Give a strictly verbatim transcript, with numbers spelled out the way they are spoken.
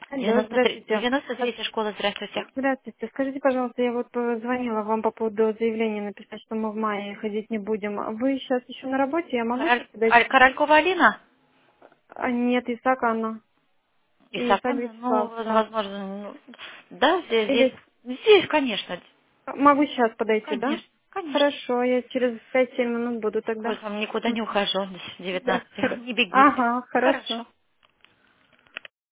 Алло, девяносто три, здравствуйте. девяносто А, третья школа, здравствуйте. Здравствуйте. Скажите, пожалуйста, я вот э, звонила вам по поводу заявления написать, что мы в мае ходить не будем. А Вы сейчас еще на работе, я могу сейчас Король, Аль- подойти? Королькова Алина? А, нет, Исаак Анна. И Исаак Исакана? Ну, Вячеслав, да. возможно, ну, да, здесь, здесь, Или здесь, конечно, могу сейчас подойти, да? конечно, конечно. Хорошо, я через пять-семь минут буду тогда. Ой, вам никуда М, не ухожу, Да, девятнадцать, хоро- не бегите. Ага, хорошо. Хорошо.